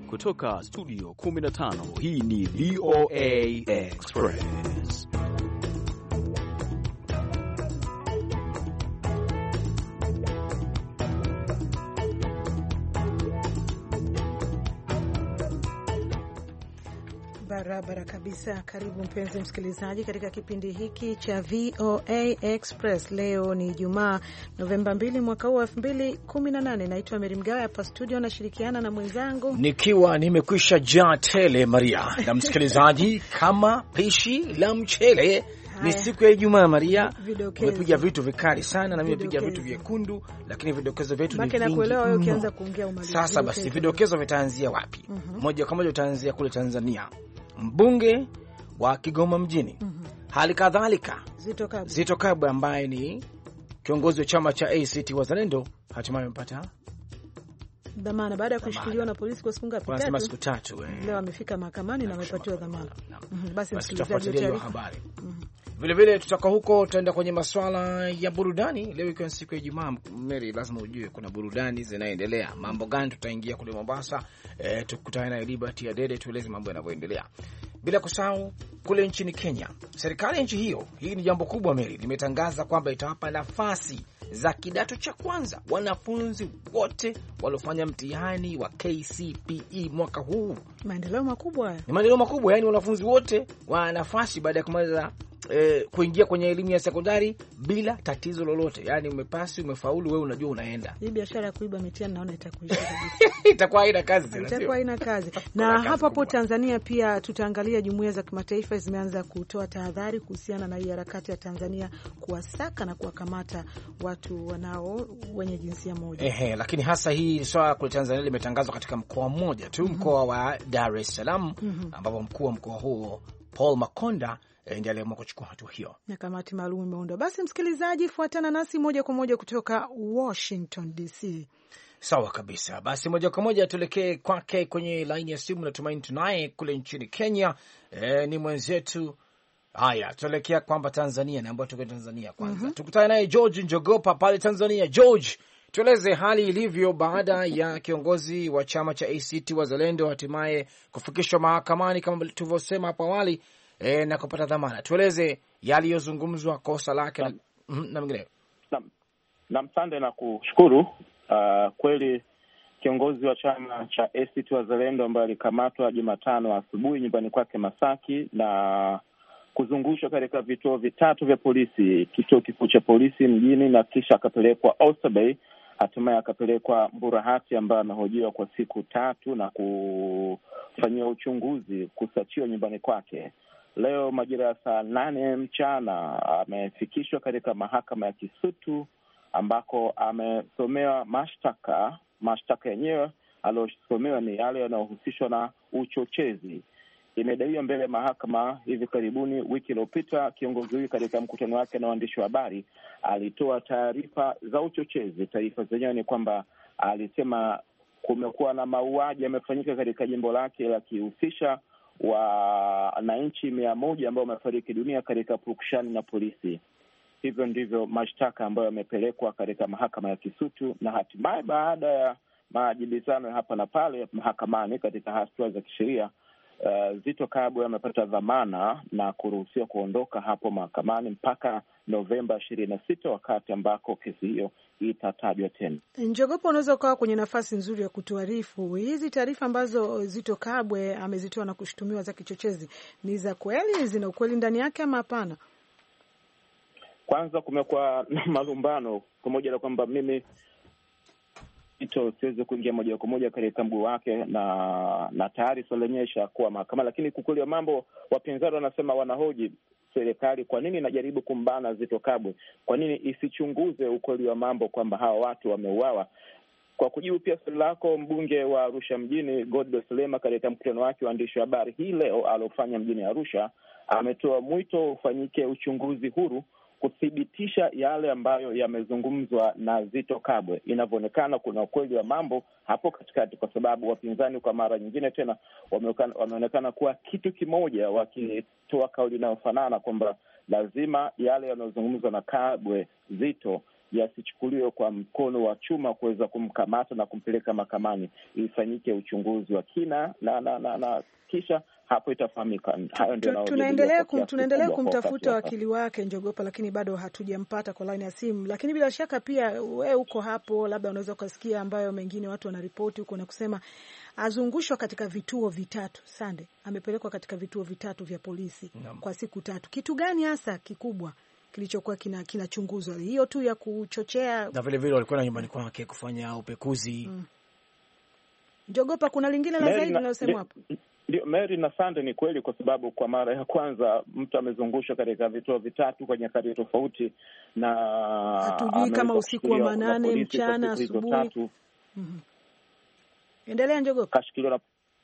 Kutoka studio 15, hii ni VOA Express. Barabara kabisa. Karibu mpenzi msikilizaji katika kipindi hiki cha VOA Express. Leo ni Ijumaa, Novemba 2 mwaka huu 2018. Naitwa Mary Mgawe, hapa studio nashirikiana na mwenzangu nikiwa nimekwisha jaa tele Maria na msikilizaji kama pishi la mchele. Ni siku ya Ijumaa Maria, umepiga vitu vikali sana na mimi nimepiga vitu vyekundu, lakini vidokezo vyetu ni vingi. Wewe ukianza kuongea umalize. Sasa basi vidokezo vitaanzia wapi? Moja kwa moja utaanzia kule Tanzania. Mbunge wa Kigoma mjini, hali kadhalika Zitto Kabwe ambaye ni kiongozi wa chama cha ACT Wazalendo hatimaye amepata dhamana baada ya kushikiliwa na polisi kwa siku ngapi? Wanasema siku 3. Leo amefika mahakamani na amepatiwa dhamana. Basi tutafuatilia hiyo habari. Vile vile tutaka huko, tutaenda kwenye masuala ya burudani. Leo ikiwa siku ya Ijumaa, Mary, lazima ujue kuna burudani zinaendelea. Mambo gani? Tutaingia kule Mombasa, tukutane na Liberty ya Dede, tueleze mambo yanavyoendelea. Bila kusahau kule nchini Kenya, serikali ya nchi hiyo, hii ni jambo kubwa Mary, limetangaza kwamba itawapa nafasi za kidato cha kwanza wanafunzi wote waliofanya mtihani wa KCPE mwaka huu. Maendeleo makubwa. Ni maendeleo makubwa, yani wanafunzi wote wana nafasi baada ya kumaliza kuingia kwenye elimu ya sekondari bila tatizo lolote. Yani umepasi, umefaulu, wewe unajua unaenda. Hii biashara ya kuiba mitihani naona itakuisha kabisa. Itakuwa haina kazi tena. Itakuwa haina kazi. Na hapo Tanzania pia tutaangalia jumuiya za kimataifa zimeanza kutoa tahadhari kuhusiana na hii harakati ya Tanzania kuwasaka na kuwakamata watu wenye jinsia moja. Lakini hasa hii swala kwa Tanzania limetangazwa katika mkoa mmoja tu, mkoa wa Dar es Salaam, ambapo mkuu wa mkoa huo Paul Makonda ndiye aliamua kuchukua hatua hiyo. Na kamati maalum imeundwa. Basi msikilizaji, fuatana nasi moja kwa moja kutoka Washington DC. Sawa kabisa. Basi moja kwa moja tuelekee kwake kwenye line ya simu. Natumaini tunaye kule nchini Kenya. Ni mwenzetu. Haya, tuelekea kwamba Tanzania, na ambapo tuko Tanzania kwanza. Tukutane naye George Njogopa pale Tanzania. George, tueleze hali ilivyo baada ya kiongozi wa chama cha ACT Wazalendo hatimaye kufikishwa mahakamani kama tulivyosema hapo awali, na kupata dhamana. Tueleze yaliyozungumzwa, kosa lake na mengineyo. Naam, asante na kushukuru. Kweli kiongozi wa chama cha ACT Wazalendo ambaye alikamatwa Jumatano asubuhi nyumbani kwake Masaki na kuzungushwa katika vituo vitatu vya polisi, kituo kikuu cha polisi mjini na kisha akapelekwa Oysterbay, hatimaye akapelekwa Mburahati ambaye amehojiwa kwa siku 3 na kufanyiwa uchunguzi, kusachiwa nyumbani kwake. Leo majira ya saa 8 mchana amefikishwa katika mahakama ya Kisutu ambako amesomewa mashtaka. Mashtaka yenyewe aliyosomewa ni yale yanayohusishwa na uchochezi. Imedaiwa mbele ya mahakama hivi karibuni, wiki iliyopita, kiongozi huyu katika mkutano wake na waandishi wa habari alitoa taarifa za uchochezi. Taarifa zenyewe ni kwamba alisema kumekuwa na mauaji yamefanyika katika jimbo lake la kihusisha wananchi 100 ambao wamefariki dunia katika purukushani na polisi. Hivyo ndivyo mashtaka ambayo yamepelekwa katika mahakama ya Kisutu, na hatimaye baada ya majibizano hapa na pale mahakamani katika hatua za kisheria, Zitto Kabwe amepata dhamana na kuruhusiwa kuondoka hapo mahakamani mpaka Novemba 26, wakati ambako kesi hiyo itatajwa tena. Njogopo, unaweza ukawa kwenye nafasi nzuri ya kutuarifu hizi taarifa ambazo Zitto Kabwe amezitoa na kushutumiwa za kichochezi, ni za kweli, zina ukweli ndani yake ama hapana? Kwanza kumekuwa na malumbano, pamoja na kwamba mimi siwezi kuingia moja kwa moja katika mguu wake na tayari swala lenyewe ishakuwa mahakama, lakini kukweli wa mambo, wapinzani wanasema, wanahoji serikali kwa nini inajaribu kumbana Zitto Kabwe, kwa nini isichunguze ukweli wa mambo kwamba hawa watu wameuawa. Kwa kujibu pia swali lako, mbunge wa Arusha mjini Godbless Lema katika mkutano wake wa waandishi wa habari hii leo aliofanya mjini Arusha ametoa mwito ufanyike uchunguzi huru kuthibitisha yale ambayo yamezungumzwa na Zitto Kabwe. Inavyoonekana kuna ukweli wa mambo hapo katikati, kwa sababu wapinzani kwa mara nyingine tena wameonekana kuwa kitu kimoja, wakitoa kauli inayofanana kwamba lazima yale yanayozungumzwa na Kabwe Zitto yasichukuliwe kwa mkono wa chuma kuweza kumkamata na kumpeleka mahakamani. Ifanyike uchunguzi wa kina na kisha hapo itafahamika. Hayo ndio tunaendelea kumtafuta wakili wake Njogopa, lakini bado hatujampata kwa line ya simu. Lakini bila shaka pia wewe uko hapo, labda unaweza kusikia ambayo mengine watu wanaripoti huko na kusema azungushwa katika vituo vitatu. Sande amepelekwa katika vituo vitatu vya polisi kwa siku 3. Kitu gani hasa kikubwa kilichokuwa kinachunguzwa? Hiyo tu ya kuchochea, na vile vile walikuwa na nyumbani kwake kufanya upekuzi. Njogopa, kuna lingine la zaidi unalosema hapo? Ndio, Mary na Sande, ni kweli, kwa sababu kwa mara ya kwanza mtu amezungushwa katika vituo vitatu kwa nyakati tofauti, na hatujui kama usiku wa manane, mchana, asubuhi. Endelea Njogopa. Kashikiliwa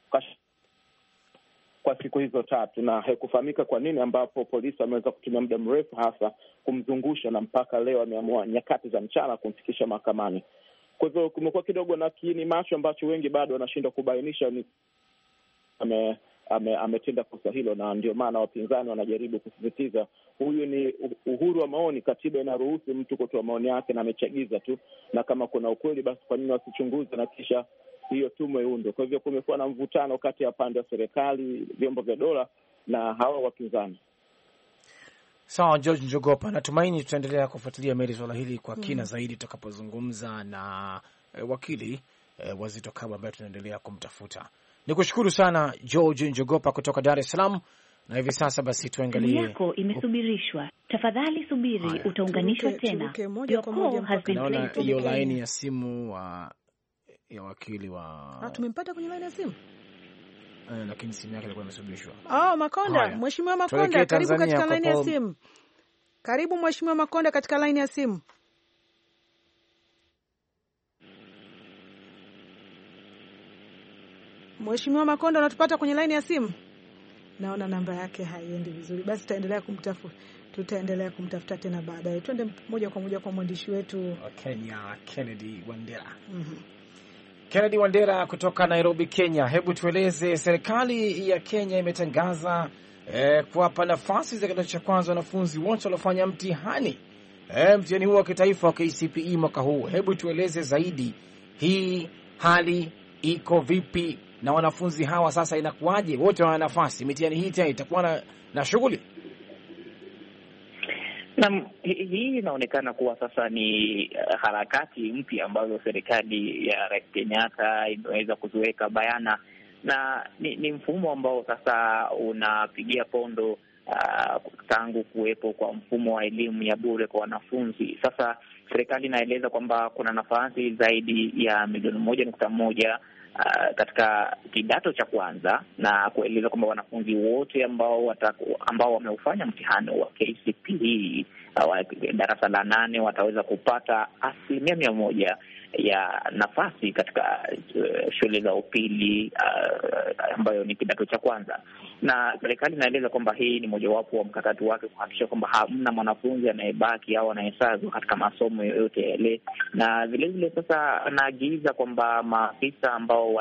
kwa siku hizo 3, na haikufahamika kwa nini, ambapo polisi wameweza kutumia muda mrefu hasa kumzungusha, na mpaka leo ameamua nyakati za mchana kumfikisha mahakamani. Kwa hivyo kumekuwa kidogo na kiini macho ambacho wengi bado wanashindwa kubainisha ni ametenda kosa hilo, na ndio maana wapinzani wanajaribu kusisitiza huyu ni uhuru wa maoni. Katiba inaruhusu mtu kutoa maoni yake, na amechagiza tu, na kama kuna ukweli basi kwa nini wasichunguze na kisha hiyo tume iundwe? Kwa hivyo kumekuwa na mvutano kati ya pande ya serikali, vyombo vya dola na hawa wapinzani. Sawa, George Njogopa, natumaini tutaendelea kufuatilia meli swala hili kwa kina zaidi tutakapozungumza na wakili Wazito Kabwe ambaye tunaendelea kumtafuta. Nikushukuru sana George Njogopa kutoka Dar es Salaam. Na hivi sasa basi tuangalie. Yako imesubirishwa. Tafadhali subiri, utaunganishwa tena. Naona hiyo line ya simu ya wakili wa tumempata kwenye line ya simu. Lakini simu yake ilikuwa imesubirishwa. Makonda, Mheshimiwa Makonda, karibu katika line ya simu. Karibu Mheshimiwa Makonda katika line ya simu. Mheshimiwa Makonda, unatupata kwenye line ya simu? Naona namba yake haiendi vizuri. Basi tutaendelea kumtafuta tena baadaye. Twende moja kwa moja kwa mwandishi wetu wa Kenya, Kennedy Wandera. Kennedy Wandera kutoka Nairobi, Kenya. Hebu tueleze, serikali ya Kenya imetangaza kuwapa nafasi za kidato cha kwanza wanafunzi wote waliofanya mtihani huu wa kitaifa wa KCPE mwaka huu. Hebu tueleze zaidi, hii hali iko vipi na wanafunzi hawa sasa inakuwaje? Wote wana nafasi, mitihani hii tena itakuwa na shughuli? Naam, hii inaonekana kuwa sasa ni harakati mpya ambazo serikali ya Rais Kenyatta imeweza kuziweka bayana, na ni mfumo ambao sasa unapigia pondo tangu kuwepo kwa mfumo wa elimu ya bure kwa wanafunzi. Sasa serikali inaeleza kwamba kuna nafasi zaidi ya milioni 1.1 katika kidato cha kwanza, na kueleza kwamba wanafunzi wote ambao wameufanya mtihani wa KCPE darasa la 8 wataweza kupata 100% ya nafasi katika shule za upili ambayo ni kidato cha kwanza. Na serikali inaeleza kwamba hii ni mojawapo wa mkakati wake kuhakikisha kwamba hamna mwanafunzi anayebaki au anayesazwa katika masomo yoyote yale. Na vile vile sasa anaagiza kwamba maafisa ambao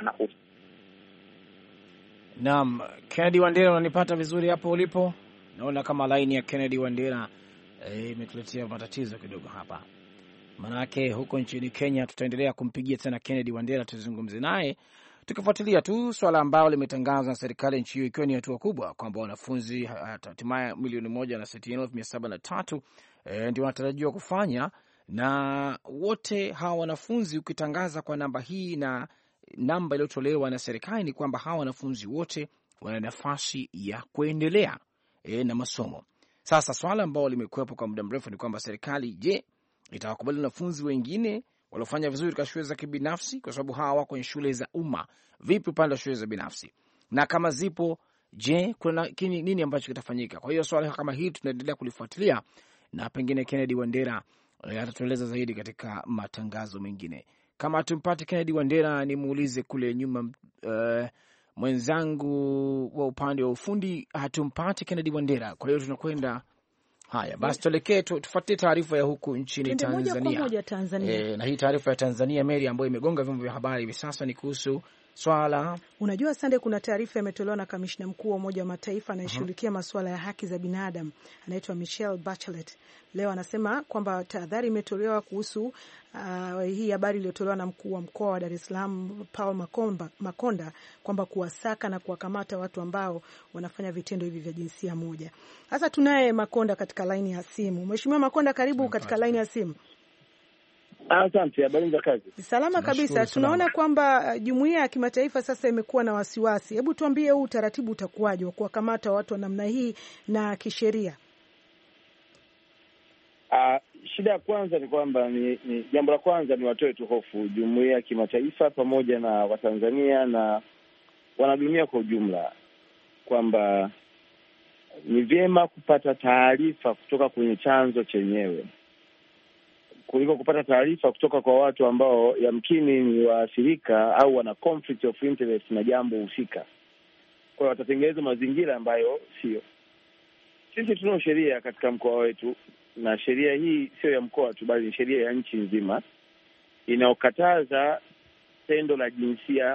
Naam, Kennedy Wandera, unanipata vizuri hapo ulipo? Naona kama line ya Kennedy Wandera imetuletea matatizo kidogo hapa. Manake huko nchini Kenya tutaendelea kumpigia tena Kennedy Wandera tuzungumze naye, tukifuatilia tu swala ambalo limetangazwa na serikali nchi hiyo, ikiwa ni hatua kubwa kwamba wanafunzi hatimaye 1,160,703 ndio wanatarajiwa kufanya, na wote hawa wanafunzi ukitangaza kwa namba hii na namba iliyotolewa na serikali ni kwamba hawa wanafunzi wote wana nafasi ya kuendelea na masomo. Sasa swala ambalo limekuwepo kwa muda mrefu ni kwamba serikali, je, itawakubali wanafunzi wengine waliofanya vizuri katika shule za kibinafsi, kwa sababu hawa wako kwenye shule za umma? Vipi upande wa shule za binafsi? Na kama zipo, je, kuna nini ambacho kitafanyika? Kwa hiyo swala kama hili tunaendelea kulifuatilia, na pengine Kennedy Wandera atatueleza zaidi katika matangazo mengine. Kama tumpate Kennedy Wandera, nimuulize kule nyuma mwenzangu wa upande wa ufundi hatumpati Kennedy Wandera. Kwa hiyo tunakwenda haya, basi tuelekee tufuatie taarifa ya huku nchini Tanzania. Tanzania. Na hii taarifa ya Tanzania, Mary, ambayo imegonga vyombo vya habari hivi sasa ni kuhusu swala. Unajua Sande, kuna taarifa imetolewa na kamishna mkuu wa Umoja wa Mataifa anayeshughulikia masuala ya haki za binadamu, anaitwa Michelle Bachelet. Leo anasema kwamba tahadhari imetolewa kuhusu hii habari iliyotolewa na mkuu wa mkoa wa Dar es Salaam Paul Makonda kwamba kuwasaka na kuwakamata watu ambao wanafanya vitendo hivi vya jinsia moja. Sasa tunaye Makonda katika laini ya simu. Mheshimiwa Makonda, karibu katika laini ya simu. Asante, habari za kazi? Salama kabisa. Tunaona kwamba jumuiya ya kimataifa sasa imekuwa na wasiwasi. Hebu tuambie huu utaratibu utakuwaje wa kuwakamata watu wa namna hii na kisheria? Shida ya kwanza ni kwamba ni jambo la kwanza ni watoe tu hofu jumuiya ya kimataifa pamoja na Watanzania na wanadunia kwa ujumla kwamba ni vyema kupata taarifa kutoka kwenye chanzo chenyewe kuliko kupata taarifa kutoka kwa watu ambao yamkini ni waathirika au wana conflict of interest na jambo husika. Kwa hiyo watatengeneza mazingira ambayo sio. Sisi tunao sheria katika mkoa wetu, na sheria hii sio ya mkoa tu, bali ni sheria ya nchi nzima inayokataza tendo la jinsia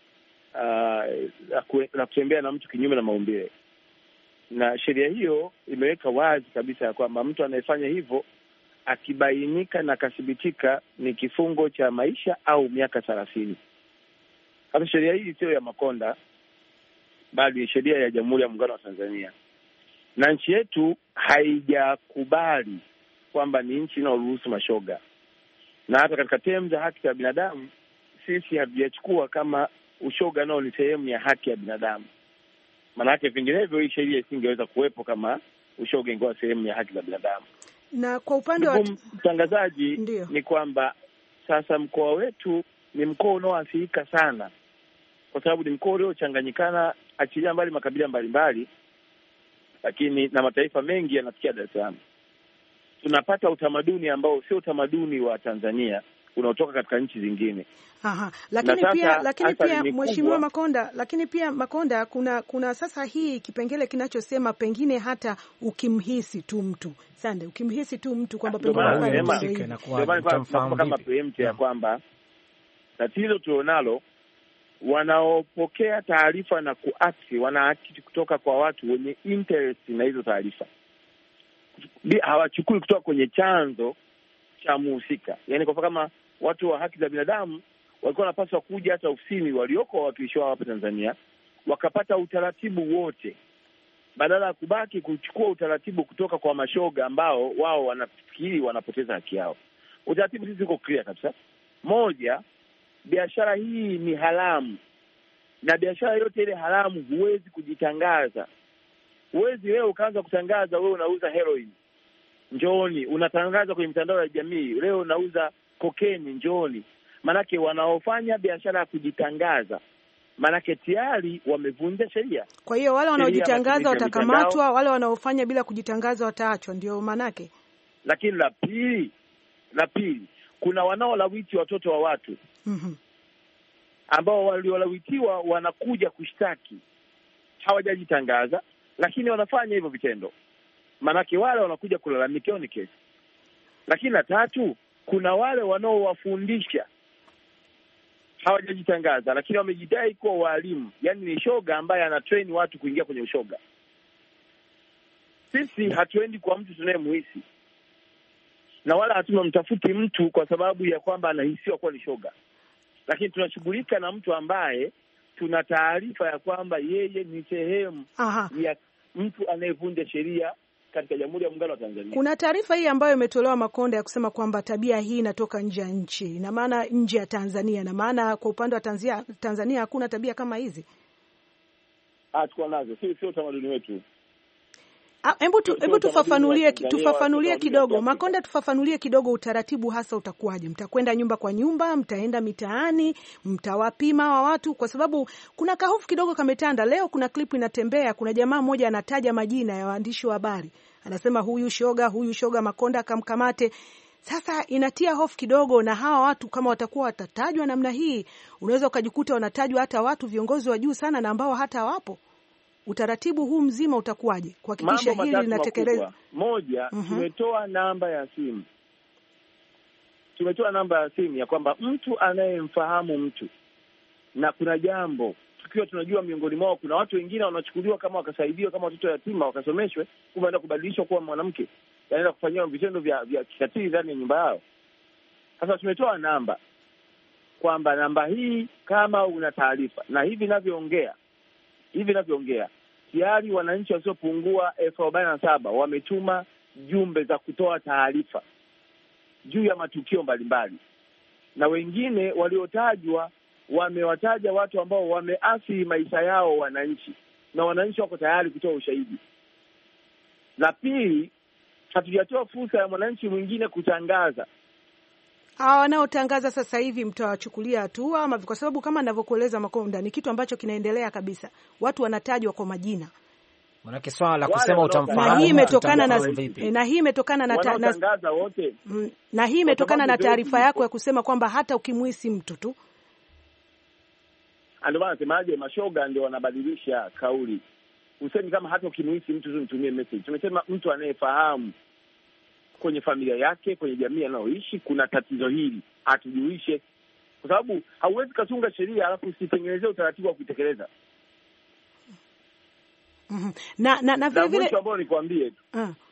la kutembea na mtu kinyume na maumbile. Na sheria hiyo imeweka wazi kabisa ya kwamba mtu anayefanya hivyo akibainika na akathibitika ni kifungo cha maisha au miaka 30. Hata sheria hii sio ya Makonda, bali ni sheria ya Jamhuri ya Muungano wa Tanzania. Na nchi yetu haijakubali kwamba ni nchi inayoruhusu mashoga. Na hata katika terms za haki za binadamu sisi hatujachukua kama ushoga nao ni sehemu ya haki ya binadamu. Maanake vinginevyo hii sheria isingeweza kuwepo kama ushoga ingekuwa sehemu ya haki za binadamu. Na kwa upande wa mtangazaji ni kwamba sasa mkoa wetu ni mkoa unaoathirika sana, kwa sababu ni mkoa uliochanganyikana, achilia mbali makabila mbalimbali, lakini na mataifa mengi yanafikia Dar es Salaam. Tunapata utamaduni ambao sio utamaduni wa Tanzania, unaotoka katika nchi zingine. Lakini pia Mheshimiwa Makonda, kuna sasa hii kipengele kinachosema pengine hata ukimhisi tu mtu. Sande, ukimhisi tu mtu kwamba pengine kama preempt ya kwamba tatizo tulionalo, wanaopokea taarifa na kuact wanaakti kutoka kwa watu wenye interest na hizo taarifa. Hawachukui kutoka kwenye chanzo cha muhusika. Yaani kwa kama watu wa haki za binadamu walikuwa wanapaswa kuja hata ofisini walioko wawakilishi wao hapa Tanzania, wakapata utaratibu wote, badala ya kubaki kuchukua utaratibu kutoka kwa mashoga ambao wao wanafikiri wanapoteza haki yao. Utaratibu sisi uko clear kabisa. Moja, biashara hii ni haramu, na biashara yote ile haramu huwezi kujitangaza. Huwezi wewe ukaanza kutangaza wewe unauza heroin, njooni. Unatangaza kwenye mitandao ya jamii, leo unauza kokeni, njooni. Manake wanaofanya biashara ya kujitangaza, manake tayari wamevunja sheria. Kwa hiyo wale wanaojitangaza watakamatwa, wale wanaofanya bila kujitangaza wataachwa, ndio manake. Lakini la pili, kuna wanaolawiti watoto wa watu. Ambao waliolawitiwa wanakuja kushtaki, hawajajitangaza lakini wanafanya hivyo vitendo. Manake wale wanakuja kulalamikia ni kesi. Lakini la tatu, kuna wale wanaowafundisha, hawajajitangaza lakini wamejidai kuwa walimu, yani ni shoga ambaye anatrain watu kuingia kwenye ushoga. Sisi hatuendi kwa mtu tunayemuhisi, na wala hatumamtafuti mtu kwa sababu ya kwamba anahisiwa kuwa ni shoga, lakini tunashughulika na mtu ambaye tuna taarifa ya kwamba yeye ni sehemu ya mtu anayevunja sheria katika Jamhuri ya Muungano wa Tanzania. Kuna taarifa hii ambayo imetolewa Makonda ya kusema kwamba tabia hii inatoka nje ya nchi, ina maana nje ya Tanzania, na maana kwa upande wa Tanzania hakuna tabia kama hizi. Tuko nazo, sio utamaduni wetu. Hebu tufafanulie kidogo Makonda, tufafanulie kidogo utaratibu hasa utakuwaje? Mtakwenda nyumba kwa nyumba, mtaenda mitaani, mtawapima wa watu? Kwa sababu kuna kahofu kidogo kametanda. Leo kuna klipu inatembea, kuna jamaa mmoja anataja majina ya waandishi wa habari, anasema huyu shoga Makonda kamkamate. Sasa inatia hofu kidogo, na hawa watu kama watakuwa watatajwa namna hii, unaweza ukajikuta wanatajwa hata watu viongozi wa juu sana na ambao hata wapo. Utaratibu huu mzima utakuwaje kuhakikisha hili linatekelezwa? Moja, tumetoa namba ya simu. Tumetoa namba ya simu ya kwamba mtu anayemfahamu mtu na kuna jambo tukiwa tunajua miongoni mwao kuna watu wengine wanachukuliwa kama wakasaidiwa kama watoto yatima wakasomeshwe, kuenda kubadilishwa kuwa mwanamke, yanaenda kufanyiwa vitendo vya kikatili ndani ya nyumba yao. Sasa tumetoa namba kwamba namba hii kama una taarifa, na hivi ninavyoongea tayari wananchi wasiopungua 47,000 wametuma jumbe za kutoa taarifa juu ya matukio mbalimbali, na wengine waliotajwa wamewataja watu ambao wameathiri maisha yao wananchi, na wananchi wako tayari kutoa ushahidi. La pili, hatujatoa fursa ya mwananchi mwingine kutangaza. Wanaotangaza sasa hivi mtawachukulia hatua ama? Kwa sababu kama ninavyokueleza Makonda, ni kitu ambacho kinaendelea kabisa, watu wanatajwa kwa majina. Maana swala la kusema utamfahamu, na hii imetokana na taarifa yako ya kusema kwamba hata ukimwisi mtu tu. Ndio maana nasemaje, mashoga ndio wanabadilisha kauli. Usemi kama hata ukimwisi mtu tu mtumie message. Tumesema mtu anayefahamu kwenye familia yake, kwenye jamii anayoishi kuna tatizo hili, atujulishe, kwa sababu hauwezi katunga sheria alafu usitengenezee utaratibu wa kuitekeleza. Na vile vile ambao nikwambie tu,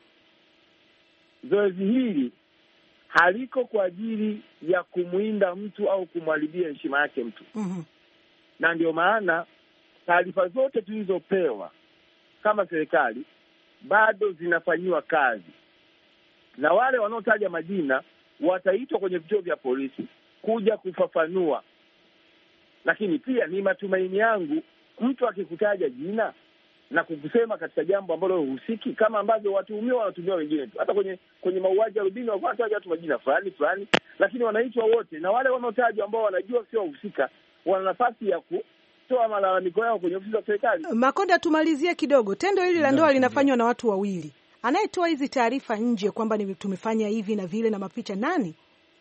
zoezi hili haliko kwa ajili ya kumwinda mtu au kumharibia heshima yake mtu. Na ndio maana taarifa zote tulizopewa kama serikali bado zinafanyiwa kazi, na wale wanaotaja majina wataitwa kwenye vituo vya polisi kuja kufafanua. Lakini pia ni matumaini yangu mtu akikutaja jina na kukusema katika jambo ambalo husiki, kama ambavyo watuhumiwa wanatumia wengine tu, hata kwenye mauaji ya Rubini wanataja watu majina fulani, lakini wanaitwa wote, na wale wanaotajwa ambao wanajua sio wahusika wana nafasi ya kutoa malalamiko yao kwenye ofisi za serikali. Makonda, tumalizie kidogo. Tendo hili la ndoa linafanywa na watu wawili. Anayetoa hizi taarifa nje kwamba tumefanya hivi na vile na mapicha nani?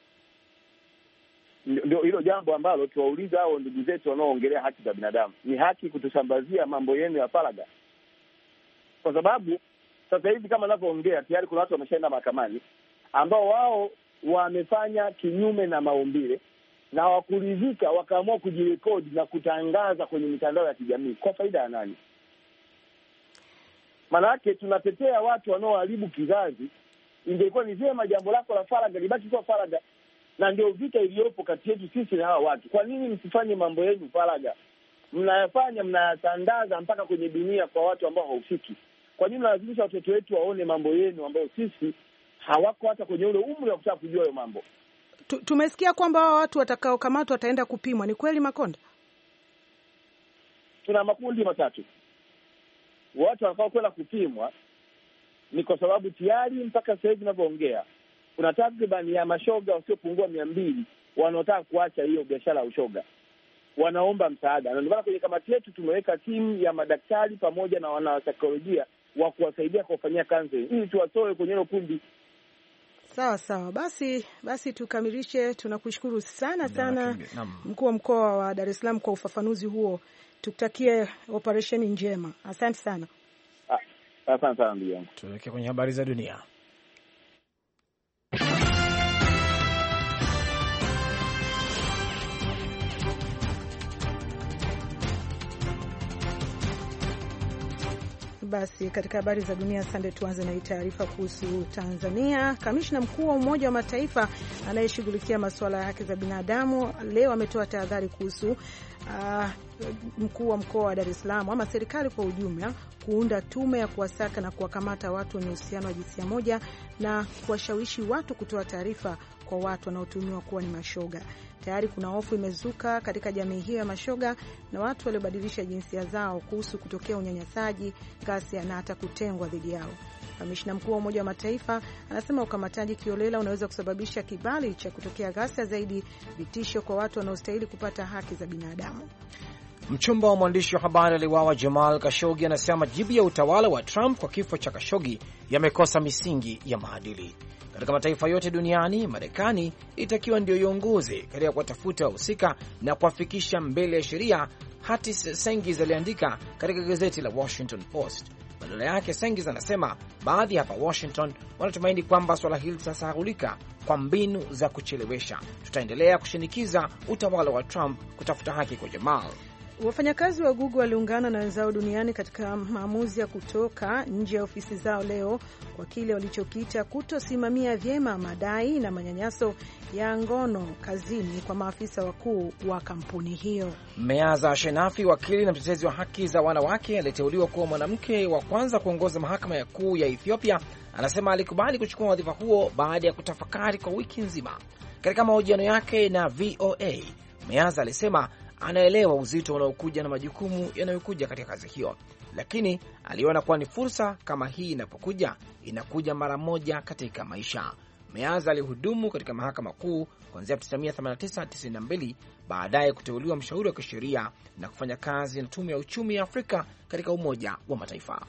Ndio hilo jambo ambalo tuwauliza hao ndugu zetu wanaoongelea haki za binadamu. Ni haki kutusambazia mambo yenu ya faragha? Kwa sababu sasa hivi kama ninavyoongea tayari kuna watu wameshaenda mahakamani ambao wao wamefanya kinyume na maumbile na hawakuridhika, wakaamua kujirekodi na kutangaza kwenye mitandao ya kijamii. Kwa faida ya nani? Maanake tunatetea watu wanaoharibu kizazi. Ingekuwa ni vyema jambo lako la faragha libaki kwa faragha, na ndio vita iliyopo kati yetu sisi na hawa watu. Kwa nini msifanye mambo yenu faragha? Mnayafanya, mnayatangaza mpaka kwenye dunia kwa watu ambao hawafiki. Kwa nini mnalazimisha watoto wetu waone mambo yenu ambayo sisi hawako hata kwenye ule umri wa kutaka kujua hayo mambo? Tumesikia kwamba hao watu watakaokamatwa wataenda kupimwa. Ni kweli, Makonda? Tuna makundi matatu. Watu watakao kwenda kupimwa ni kwa sababu tayari mpaka sasa hivi ninavyoongea kuna takriban ya mashoga wasiopungua 200 wanaotaka kuacha hiyo biashara ya ushoga. Wanaomba msaada. Na ndio maana kwenye kamati yetu tumeweka timu ya madaktari pamoja na wanasaikolojia wa kuwasaidia kufanyia counseling ili tuwatoe kwenye hilo kundi. Sawa. Basi tukamilishe. Tunakushukuru sana mkuu wa mkoa wa Dar es Salaam kwa ufafanuzi huo. Tukutakie operesheni njema. Asante sana. Asante sana ndugu yangu. Tuelekee kwenye habari za dunia. Basi katika habari za dunia, Sande, tuanze na hii taarifa kuhusu Tanzania. Kamishna mkuu wa Umoja wa Mataifa anayeshughulikia masuala ya haki za binadamu leo ametoa tahadhari kuhusu mkuu wa mkoa wa Dar es Salaam ama serikali kwa ujumla kuunda tume ya kuwasaka na kuwakamata watu wenye uhusiano wa jinsia moja na kuwashawishi watu kutoa taarifa kwa watu wanaotumiwa kuwa ni mashoga. Tayari kuna hofu imezuka katika jamii hiyo ya mashoga na watu waliobadilisha jinsia zao kuhusu kutokea unyanyasaji, ghasia na hata kutengwa dhidi yao. Kamishna mkuu wa Umoja wa Mataifa anasema ukamataji kiolela unaweza kusababisha kibali cha kutokea ghasia zaidi, vitisho kwa watu wanaostahili kupata haki za binadamu. Mchumba wa mwandishi wa habari aliwawa Jamal Khashoggi anasema majibu ya utawala wa Trump kwa kifo cha Khashoggi yamekosa misingi ya maadili. Katika mataifa yote duniani, Marekani itakiwa ndio iongoze katika kuwatafuta wahusika na kuwafikisha mbele ya sheria, Hati Sengiz aliandika katika gazeti la Washington Post. Badala yake, Sengis anasema baadhi hapa Washington wanatumaini kwamba swala hili litasahulika kwa mbinu za kuchelewesha. Tutaendelea kushinikiza utawala wa Trump kutafuta haki kwa Jamal. Wafanyakazi wa Google waliungana na wenzao duniani katika maamuzi ya kutoka nje ya ofisi zao leo kwa kile walichokiita kutosimamia vyema madai na manyanyaso ya ngono kazini kwa maafisa wakuu wa kampuni hiyo. Meaza Shenafi, wakili na mtetezi wa haki za wanawake aliyeteuliwa kuwa mwanamke wa kwanza kuongoza mahakama ya kuu ya Ethiopia, anasema alikubali kuchukua wadhifa huo baada ya kutafakari kwa wiki nzima. Katika mahojiano yake na VOA, Meaza alisema anaelewa uzito unaokuja na majukumu yanayokuja katika kazi hiyo, lakini aliona kuwa ni fursa kama hii inapokuja, inakuja mara moja katika maisha. Meaza alihudumu katika mahakama kuu kuanzia 1989-92, baadaye kuteuliwa mshauri wa kisheria na kufanya kazi na tume ya uchumi ya Afrika katika Umoja wa Mataifa.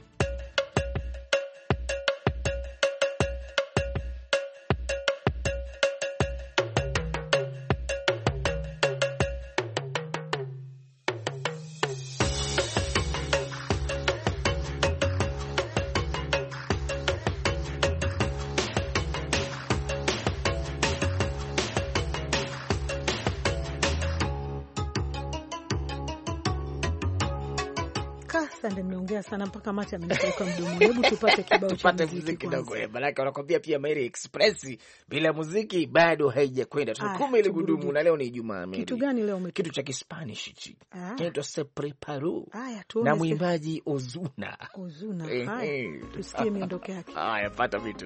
Asante, mmeongea sana mpaka mate amenitoka mdomoni. Hebu tupate kibao cha muziki kidogo. Maana wanakwambia pia Mary Express bila muziki bado haijakwenda. Tukume ile gudumu na leo ni Ijumaa. Kitu gani leo umetoa? Kitu cha Kispanish hichi. Kinaitwa Se Preparo. Na mwimbaji Ozuna. Haya, tusikie miondoko yake. Haya, pata vitu.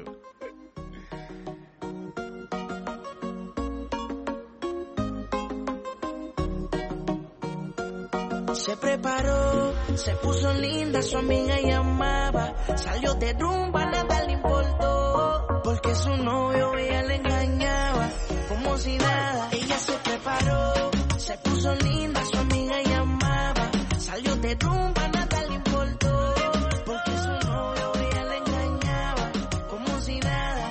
Se preparó, se puso linda, su amiga llamaba, salió de rumba, nada le importó, porque su novio ella le engañaba, como si nada. Ella se preparó, se puso linda, su amiga llamaba, salió de rumba, nada le importó, porque su novio ella le engañaba, como si nada.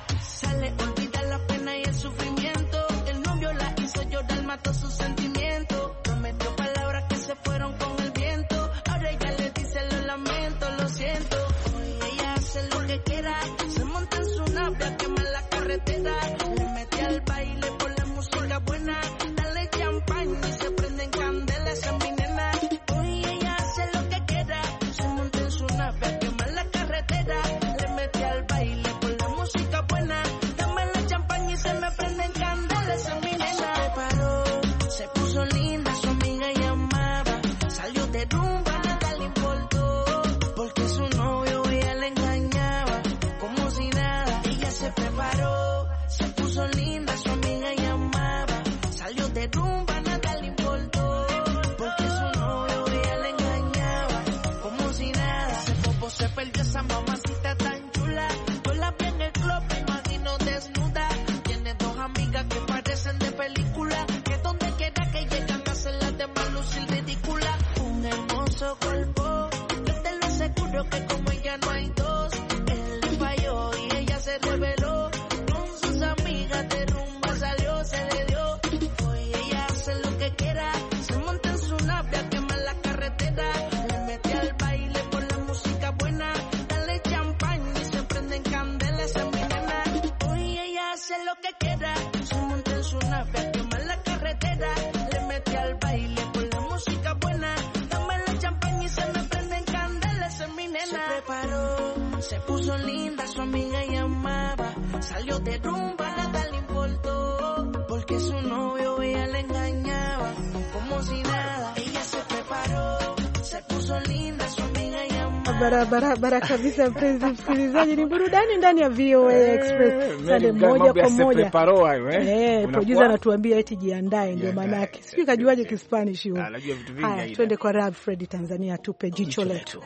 Sale, olvida la pena y el sufrimiento, el novio la hizo llorar, mató sus sentimientos, prometió palabras que se fueron con el viento, ahora ella le dice lo lamento, lo siento. Hoy ella hace lo que quiera, se monta en su nave a quemar la carretera, le mete al baile por la música buena, dale champán y se prenden candelas, esa es mi nena. Hoy ella hace lo que quiera, se monta en su nave a quemar la carretera, le mete al baile por la música buena, dame la champán y se me prenden candelas, esa es mi nena. Se preparó, se puso linda, su amiga llamaba, salió de rumba, nada le importó, porque su novio ella le engañaba, como si nada. Ella se preparó, se puso linda, su amiga llamaba, salió de rumba, nada le importó, porque su novio ella le engañaba, como si nada. Ese popo se perdió, esa mamacita tan chula, yo la vi en el club, me imagino desnuda, tiene dos amigas que parecen de película, que donde quiera que llegan a hacerla de mal lucir ridícula. Un hermoso cuerpo, yo te lo aseguro que como ella no hay dos. Él le falló y ella se reveló, con sus amigas de rumba salió, se le dio. Hoy ella hace lo que quiera, se monta en su nave a quemar la carretera, le mete al baile por la música buena, dale champán y se prenden candelas, esa es mi nena. Hoy ella hace lo que quiera, se monta en su nave a quemar la carretera, le mete al baile por la música buena, dame la champán y se me prenden candelas, esa es mi nena. Se preparó, se puso linda, su amiga llamaba, salió de rumba, nada le importó, porque su novio ella le engañaba, como si nada. Ella se preparó, se puso linda, su amiga llamaba. Barabara kabisa, mpenzi msikilizaji, ni burudani ndani ya VOA Express. Sande moja kwa moja. Producer anatuambia eti jiandae, ndio maana yake. Sijui kajuaje Kispanish huo. Anajua vitu vingi aina. Twende kwa Rab Fred Tanzania, tupe jicho letu.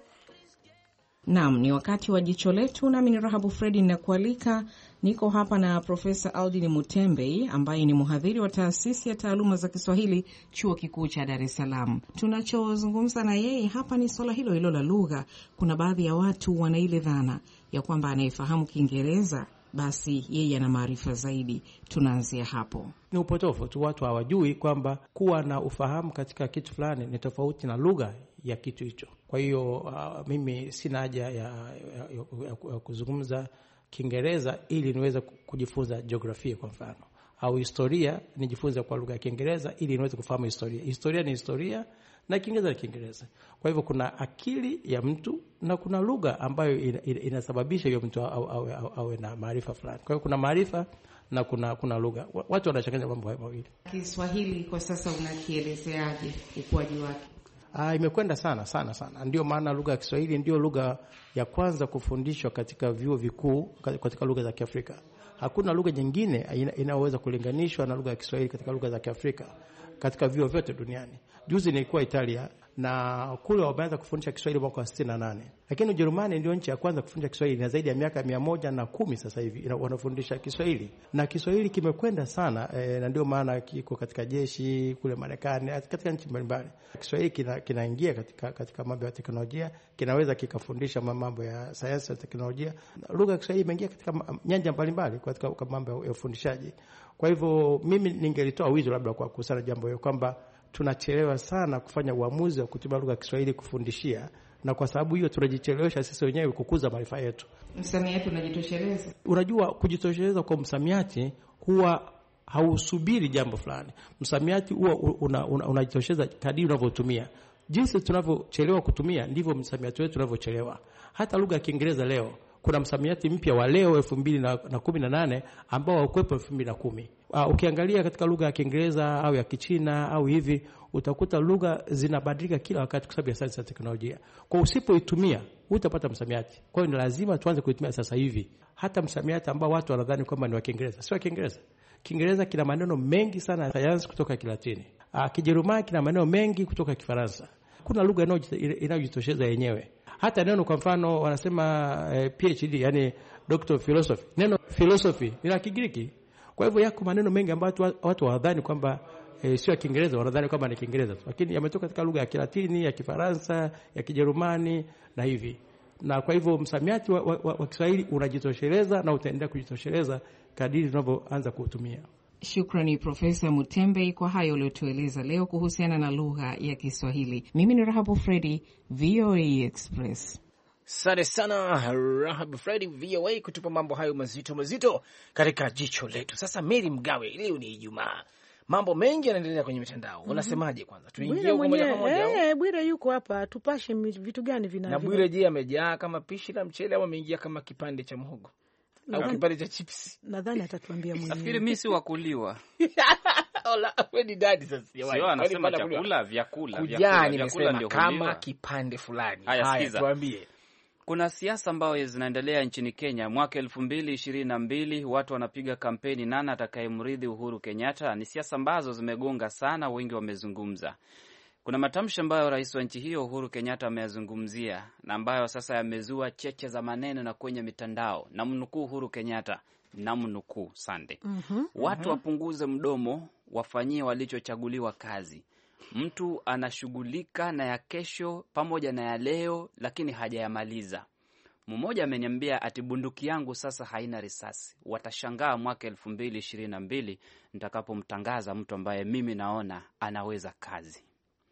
Naam, ni wakati wa jicho letu, nami ni Rahabu Fredi ninakualika. Niko hapa na Profesa Aldini Mutembei ambaye ni mhadhiri wa taasisi ya taaluma za Kiswahili Chuo Kikuu cha Dar es Salaam. Tunachozungumza na yeye hapa ni swala hilo hilo la lugha. Kuna baadhi ya watu wana ile dhana ya kwamba anayefahamu Kiingereza basi yeye ana maarifa zaidi. Tunaanzia hapo. Ni upotofu tu, watu hawajui kwamba kuwa na ufahamu katika kitu fulani ni tofauti na lugha ya kitu hicho. Kwa hiyo mimi sina haja ya kuzungumza Kiingereza ili niweze kujifunza jiografia kwa mfano, au historia nijifunze kwa lugha ya Kiingereza ili niweze kufahamu historia. Historia ni historia na Kiingereza ni Kiingereza. Kwa hivyo kuna akili ya mtu na kuna lugha ambayo inasababisha hiyo mtu awe na maarifa fulani. Kwa hiyo kuna maarifa na kuna lugha. Watu wanachanganya mambo hayo mawili. Kiswahili kwa sasa unakielezeaje ukuaji wake? Imekwenda sana. Ndio maana lugha ya Kiswahili ndio lugha ya kwanza kufundishwa katika vyuo vikuu katika lugha za Kiafrika. Hakuna lugha nyingine inayoweza kulinganishwa na lugha ya Kiswahili katika lugha za Kiafrika katika vyuo vyote duniani. Juzi nilikuwa Italia na kule wameanza kufundisha Kiswahili mwaka wa 68. Lakini Ujerumani ndio nchi ya kwanza kufundisha Kiswahili na zaidi ya miaka 110 sasa hivi wanafundisha Kiswahili. Na Kiswahili kimekwenda sana na ndio maana kiko katika jeshi kule Marekani, katika nchi mbalimbali. Kiswahili kinaingia katika mambo ya teknolojia, kinaweza kikafundisha mambo ya sayansi na teknolojia. Lugha ya Kiswahili imeingia katika nyanja mbalimbali katika mambo ya ufundishaji. Kwa hivyo mimi ningelitoa wito labda kwa kusana jambo hilo kwamba tunachelewa sana kufanya uamuzi wa kutumia lugha ya Kiswahili kufundishia, na kwa sababu hiyo tunajichelewesha sisi wenyewe kukuza maarifa yetu. Msamiati unajitosheleza. Unajua kujitosheleza kwa msamiati huwa hausubiri jambo fulani. Msamiati huwa unajitosheleza kadiri unavyotumia. Jinsi tunavyochelewa kutumia ndivyo msamiati wetu unavyochelewa. Hata lugha ya Kiingereza leo kuna msamiati mpya wa leo 2018 ambao haukuwepo 2010. Ukiangalia katika lugha ya Kiingereza au ya Kichina au hivi, utakuta lugha zinabadilika kila wakati kwa sababu ya sayansi na teknolojia. Kwa usipoitumia utapata msamiati. Kwa hiyo ni lazima tuanze kuitumia sasa hivi. Hata msamiati ambao watu wanadhani kwamba ni wa Kiingereza, sio wa Kiingereza. Kiingereza kina maneno mengi sana ya sayansi kutoka Kilatini. Kijerumani kina maneno mengi kutoka Kifaransa. Kuna lugha inayojitosheleza yenyewe. Hata neno kwa mfano wanasema PhD, yani Doctor of Philosophy. Neno philosophy ni la Kigiriki. Kwa hivyo yako maneno mengi ambayo watu wadhani kwamba sio ya Kiingereza, wanadhani kwamba ni Kiingereza. Lakini yametoka katika lugha ya Kilatini, ya Kifaransa, ya Kijerumani na hivi. Na kwa hivyo msamiati wa Kiswahili unajitosheleza na utaendelea kujitosheleza kadiri tunavyoanza kuutumia. Shukrani Profesa Mutembei kwa hayo uliotueleza leo kuhusiana na lugha ya Kiswahili. Mimi ni Rahabu Fredi, VOA Express. Asante sana Rahabu Fredi, VOA, kutupa mambo hayo mazito katika jicho letu. Sasa Mary Mgawe, leo ni Ijumaa. Mambo mengi yanaendelea kwenye mitandao. Unasemaje kwanza? Tuingie huko moja kwa moja. Bwire yuko hapa, tupashe vitu gani vinavyo. Na Bwire je, amejaa kama pishi la mchele au ameingia kama kipande cha muhogo? Au kipande cha chips? Nadhani atatuambia mwenyewe. Nafikiri mimi si wakuliwa. Ola, wewe ni dadi sasa. Sio, anasema chakula, vyakula ndio kama kipande fulani. Haya, tuambie. Kuna siasa ambazo zinaendelea nchini Kenya. Mwaka 2022 watu wanapiga kampeni nani atakayemrithi Uhuru Kenyatta. Ni siasa ambazo zimegonga sana, wengi wamezungumza. Kuna matamshi ambayo rais wa nchi hiyo Uhuru Kenyatta ameyazungumzia na ambayo sasa yamezua cheche za maneno na kwenye mitandao. Namnukuu Uhuru Kenyatta, namnukuu Sunday. Watu wapunguze mdomo, wafanyie walichochaguliwa kazi. Mtu anashughulika na ya kesho pamoja na ya leo, lakini hajayamaliza. Mmoja ameniambia ati bunduki yangu sasa haina risasi. Watashangaa mwaka 2022 nitakapomtangaza mtu ambaye mimi naona anaweza kazi.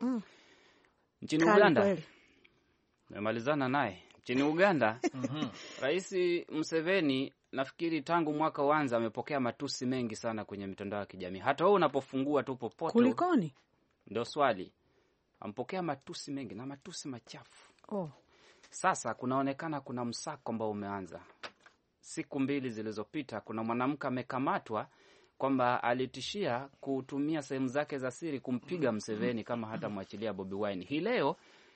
Nchini Uganda, nimemalizana naye. Nchini Uganda, Rais Museveni nafikiri tangu mwaka uanza amepokea matusi mengi sana kwenye mitandao ya kijamii. Hata wewe unapofungua tu popote. Kulikoni? Ndio swali. Ampokea matusi mengi na matusi machafu. Sasa kunaonekana kuna msako ambao umeanza. Siku 2 zilizopita kuna mwanamke amekamatwa kwamba alitishia kutumia sehemu zake za siri kumpiga Museveni kama hata mwachilia Bobi Wine. Hii leo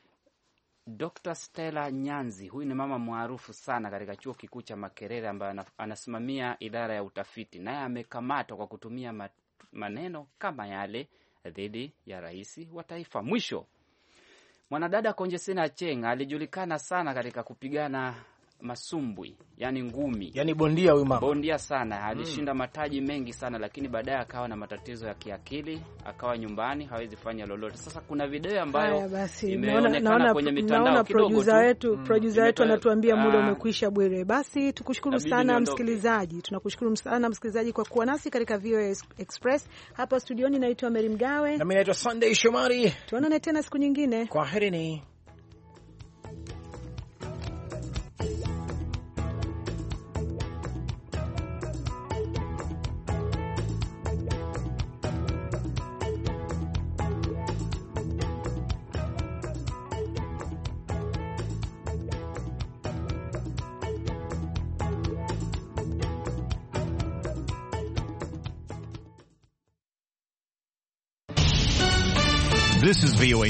Dr. Stella Nyanzi, huyu ni mama maarufu sana katika chuo kikuu cha Makerere ambaye anasimamia idara ya utafiti, naye amekamatwa kwa kutumia maneno kama yale dhidi ya rais wa taifa. Mwisho, mwanadada Konjesina Aceng alijulikana sana katika kupigana masumbwi, yani ngumi, yani bondia. Huyu mama bondia sana, alishinda mataji mengi sana, lakini baadaye akawa na matatizo ya kiakili, akawa nyumbani, hawezi fanya lolote. Sasa kuna video ambayo imeonekana kwenye mitandao kidogo tu. Producer wetu anatuambia muda umekwisha Bwire. Basi tukushukuru sana msikilizaji, tunakushukuru sana msikilizaji kwa kuwa nasi katika VOA Express. Hapa studioni naitwa Mary Mgawe na mimi naitwa Sunday Shomari. Tuonane tena siku nyingine. Kwaherini. This is VOA